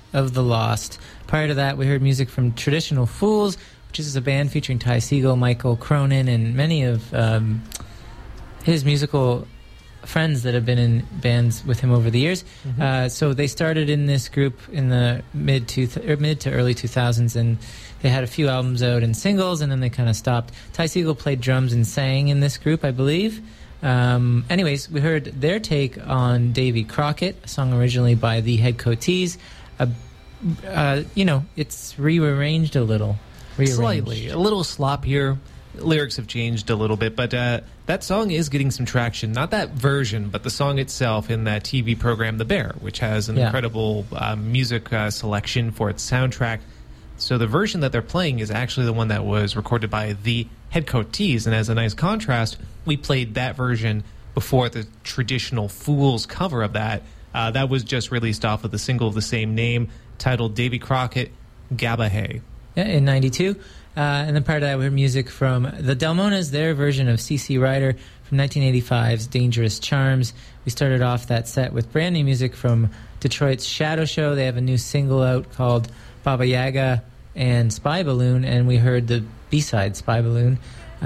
of the Lost. Prior to that, we heard music from Traditional Fools, which is a band featuring Ty Segall, Michael Cronin, and many of his musical friends that have been in bands with him over the years. So they started in this group in the mid to early 2000s, and they had a few albums out and singles, and then they kind of stopped. Ty Segall played drums and sang in this group, I believe. Anyways, we heard their take on Davy Crockett, a song originally by the Head Coatees. It's rearranged a little. Slightly. A little sloppier. Lyrics have changed a little bit, but that song is getting some traction. Not that version, but the song itself in that TV program, The Bear, which has an incredible music selection for its soundtrack. So the version that they're playing is actually the one that was recorded by the Head Coatees, and as a nice contrast, we played that version before the Traditional Fools cover of that. That was just released off of the single of the same name, titled Davy Crockett, Gabba Hay. Yeah, in 92. And then prior to that, we heard music from the Delmonas, their version of C.C. Ryder from 1985's Dangerous Charms. We started off that set with brand new music from Detroit's Shadow Show. They have a new single out called Baba Yaga and Spy Balloon, and we heard the B-side Spy Balloon.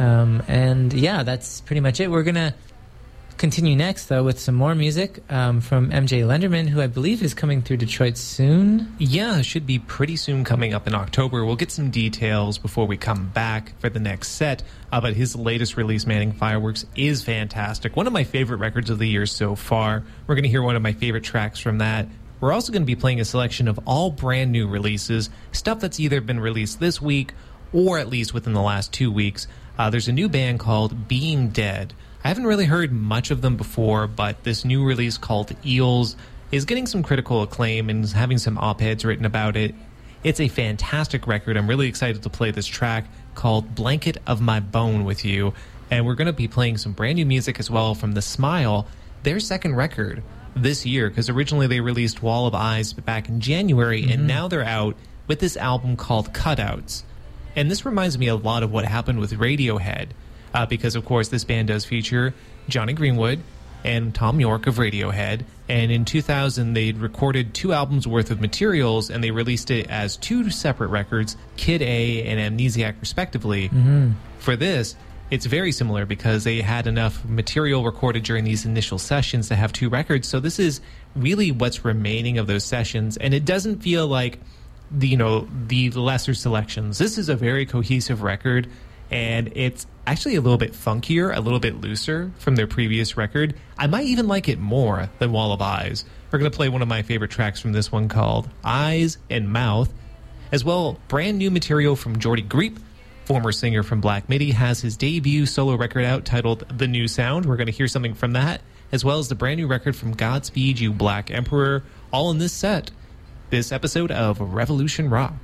And yeah, that's pretty much it. We're going to continue next, though, with some more music from MJ Lenderman, who I believe is coming through Detroit soon. Yeah, should be pretty soon, coming up in October. We'll get some details before we come back for the next set, but his latest release, Manning Fireworks, is fantastic. One of my favorite records of the year so far. We're going to hear one of my favorite tracks from that. We're also going to be playing a selection of all brand new releases, stuff that's either been released this week or at least within the last 2 weeks. There's a new band called Being Dead. I haven't really heard much of them before, but this new release called Eels is getting some critical acclaim and is having some op-eds written about it. It's a fantastic record. I'm really excited to play this track called Blanket of My Bone with you. And we're going to be playing some brand new music as well from The Smile, their second record this year, because originally they released Wall of Eyes back in January, and now they're out with this album called Cutouts. And this reminds me a lot of what happened with Radiohead, because, of course, this band does feature Johnny Greenwood and Tom York of Radiohead. And in 2000, they'd recorded 2 albums worth of materials, and they released it as 2 separate records, Kid A and Amnesiac, respectively. For this, it's very similar because they had enough material recorded during these initial sessions to have 2 records. So this is really what's remaining of those sessions, and it doesn't feel like the lesser selections. This is a very cohesive record, and it's actually a little bit funkier, a little bit looser from their previous record. I might even like it more than Wall of Eyes. We're going to play one of my favorite tracks from this one called Eyes and Mouth. As well, brand new material from Jordy Greep, former singer from Black Midi, has his debut solo record out titled The New Sound. We're going to hear something from that, as well as the brand new record from Godspeed You Black Emperor, all in this set. This episode of Revolution Rock.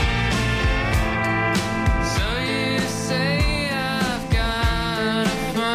So you say I've got a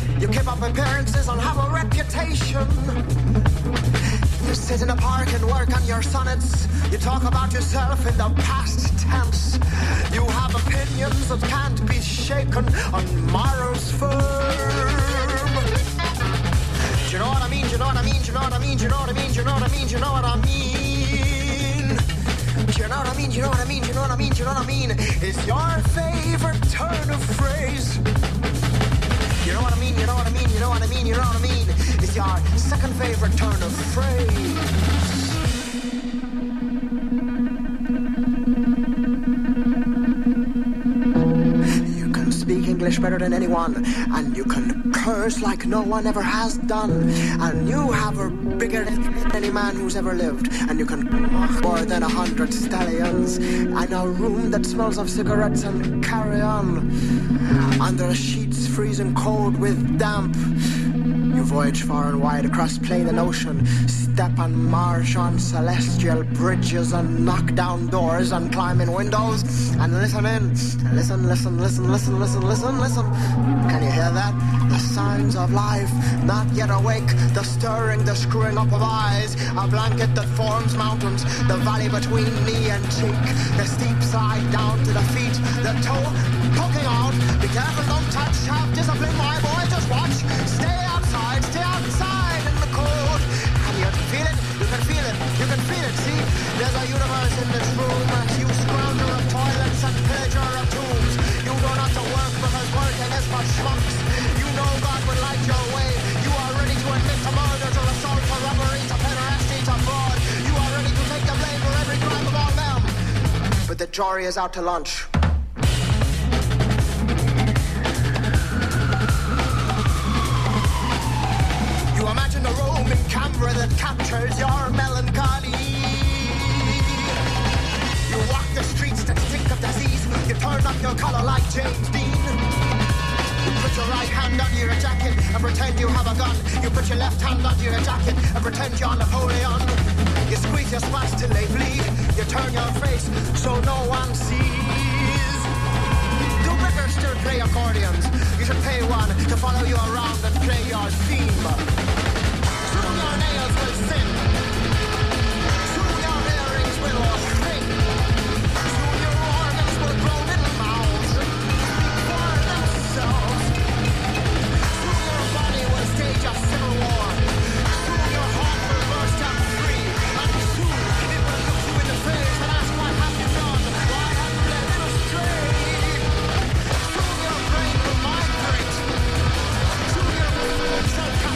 You keep up appearances and have a reputation. You sit in a park and work on your sonnets. You talk about yourself in the past tense. You have opinions that can't be shaken on morals firm. Do you know what I mean? Do you know what I mean? Do you know what I mean? Do you know what I mean? Do you know what I mean? Do you know what I mean? Do you know what I mean? Do you know what I mean? Do you know what I mean? Do you know what I mean? It's your favorite turn of phrase. You know what I mean? You know what I mean? You know what I mean? You know what I mean? It's your second favorite turn of phrase. Speak English better than anyone, and you can curse like no one ever has done, and you have a bigger than any man who's ever lived, and you can more than 100 stallions, and a room that smells of cigarettes and carry on, under the sheets freezing cold with damp. You voyage far and wide across plain and ocean, step on marsh on celestial bridges and knock down doors and climb in windows and listen in. Listen, listen, listen, listen, listen, listen, listen. Can you hear that? The signs of life, not yet awake, the stirring, the screwing up of eyes, a blanket that forms mountains, the valley between knee and cheek, the steep side down to the feet, the toe poking out. Be careful, don't touch, have discipline, my boy, just watch. Stay outside in the cold. Can you feel it? You can feel it. You can feel it. See, there's a universe in this room. You scrounger of toilets and pillager of tombs. You don't have to work because working is for schmucks. You know God will light your way. You are ready to admit to murder, to assault, to robbery, to pederasty, to fraud. You are ready to take the blame for every crime of all them. But the jury is out to lunch. Imagine a Roman camera that captures your melancholy. You walk the streets that stink of disease. You turn up your collar like James Dean. You put your right hand under your jacket and pretend you have a gun. You put your left hand under your jacket and pretend you're Napoleon. You squeeze your spots till they bleed. You turn your face so no one sees. Do beggars still play accordions? You should pay one to follow you around and play your theme. Soon your nails will sin. Soon your earrings will sing. Soon your organs will grow little mouths for themselves. Soon your body will stage a civil war. Soon your heart will burst out free. And soon it will look you in the face and ask, what have you done? Why have you led it astray? Soon your brain will migrate. Soon your self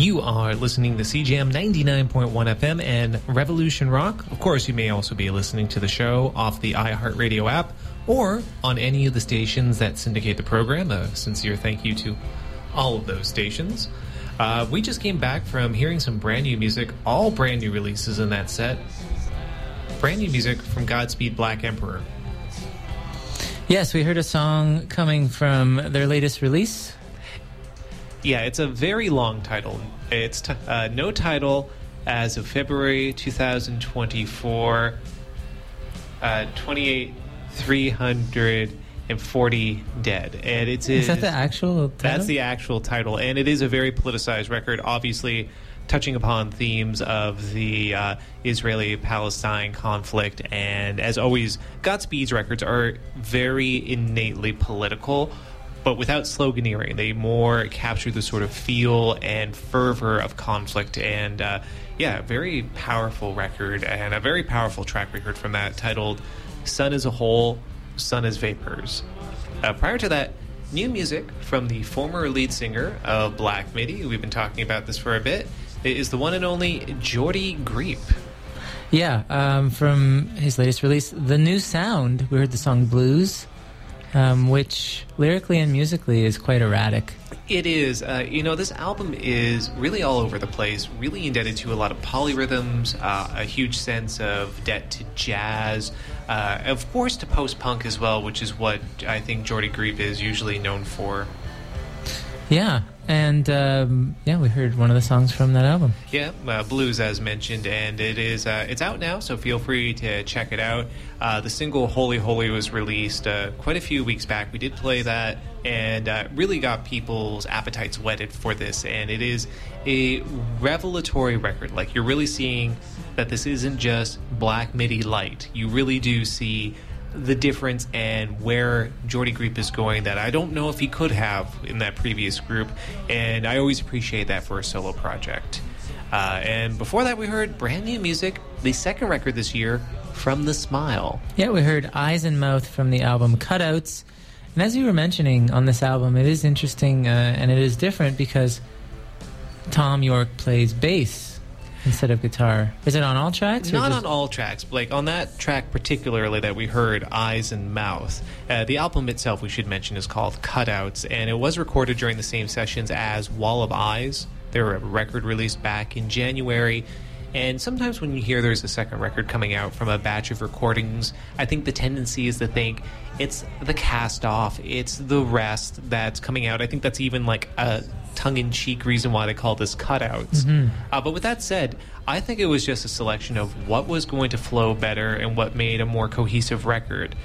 You are listening to CJAM 99.1 FM and Revolution Rock. Of course, you may also be listening to the show off the iHeartRadio app or on any of the stations that syndicate the program. A sincere thank you to all of those stations. We just came back from hearing some brand new music, all brand new releases in that set. Brand new music from Godspeed Black Emperor. Yes, we heard a song coming from their latest release. Yeah, it's a very long title. It's no title as of February 2024, 28,340 dead. And is that the actual title? That's the actual title. And it is a very politicized record, obviously touching upon themes of the Israeli-Palestine conflict. And as always, Godspeed's records are very innately political, but without sloganeering. They more capture the sort of feel and fervor of conflict. And very powerful record and a very powerful track we heard from that, titled Sun as a Whole, Sun as Vapors. Prior to that, new music from the former lead singer of Black Midi. We've been talking about this for a bit. It is the one and only Jordy Griep. Yeah, from his latest release, The New Sound, we heard the song Blues, which lyrically and musically is quite erratic. It is. This album is really all over the place, really indebted to a lot of polyrhythms, a huge sense of debt to jazz, of course to post-punk as well, which is what I think Jordy Griep is usually known for. Yeah, and we heard one of the songs from that album. Yeah, Blues, as mentioned, and it is it's out now, so feel free to check it out. The single Holy Holy was released quite a few weeks back. We did play that, and really got people's appetites whetted for this, and it is a revelatory record. Like, you're really seeing that this isn't just Black Midi light. You really do see the difference and where Jordy Griep is going that I don't know if he could have in that previous group, and I always appreciate that for a solo project. And before that, we heard brand new music, the second record this year, from The Smile. Yeah, we heard Eyes and Mouth from the album Cutouts. And as you were mentioning on this album, it is interesting and it is different because Tom York plays bass instead of guitar. Is it on all tracks? Not on all tracks. Like, on that track particularly that we heard, Eyes and Mouth, the album itself, we should mention, is called Cutouts, and it was recorded during the same sessions as Wall of Eyes. They were a record released back in January. And sometimes when you hear there's a second record coming out from a batch of recordings, I think the tendency is to think it's the cast-off, it's the rest that's coming out. I think that's even like a tongue-in-cheek reason why they call this Cutouts. Mm-hmm. But with that said, I think it was just a selection of what was going to flow better and what made a more cohesive record.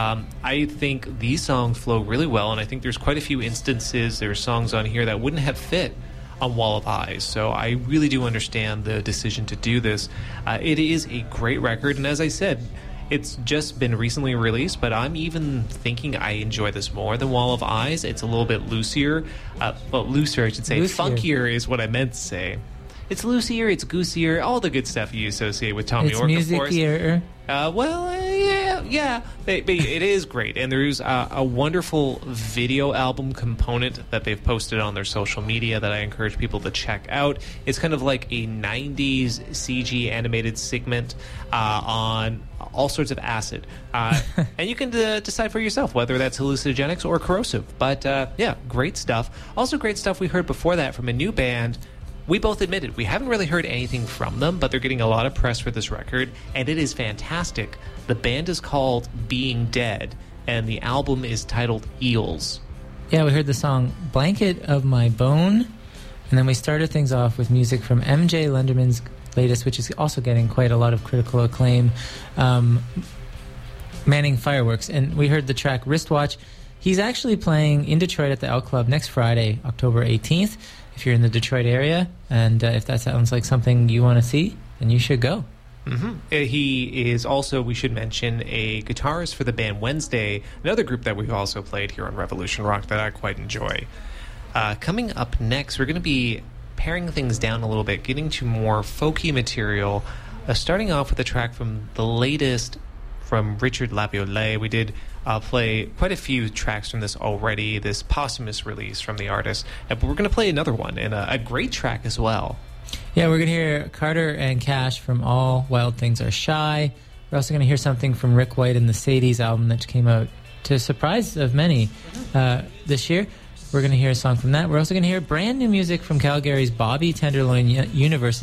I think these songs flow really well, and I think there's quite a few instances, there's songs on here that wouldn't have fit on Wall of Eyes, so I really do understand the decision to do this. It is a great record, and as I said, it's just been recently released, but I'm even thinking I enjoy this more than Wall of Eyes. It's a little bit looser, looser I should say. Loosier. Funkier is what I meant to say. It's loosier, it's goosier, all the good stuff you associate with Tom York, of course. It's musicier. Yeah. It is great. And there's a wonderful video album component that they've posted on their social media that I encourage people to check out. It's kind of like a 90s CG animated segment on all sorts of acid. And you can decide for yourself whether that's hallucinogenics or corrosive. But, great stuff. Also great stuff we heard before that from a new band. We both admitted we haven't really heard anything from them, but they're getting a lot of press for this record, and it is fantastic. The band is called Being Dead, and the album is titled Eels. Yeah, we heard the song Blanket of My Bone, and then we started things off with music from MJ Lenderman's latest, which is also getting quite a lot of critical acclaim, Manning Fireworks, and we heard the track Wristwatch. He's actually playing in Detroit at the L Club next Friday, October 18th. If you're in the Detroit area, and if that sounds like something you want to see, then you should go. Mm-hmm. He is also, we should mention, a guitarist for the band Wednesday, another group that we've also played here on Revolution Rock that I quite enjoy. Coming up next, we're going to be paring things down a little bit, getting to more folky material, starting off with a track from the latest from Richard Laviolette. We did play quite a few tracks from this already, this posthumous release from the artist. But we're going to play another one, and a great track as well. Yeah, we're going to hear Carter and Cash from All Wild Things Are Shy. We're also going to hear something from Rick White and the Sadies album that came out to surprise of many this year. We're going to hear a song from that. We're also going to hear brand new music from Calgary's Bobby Tenderloin University.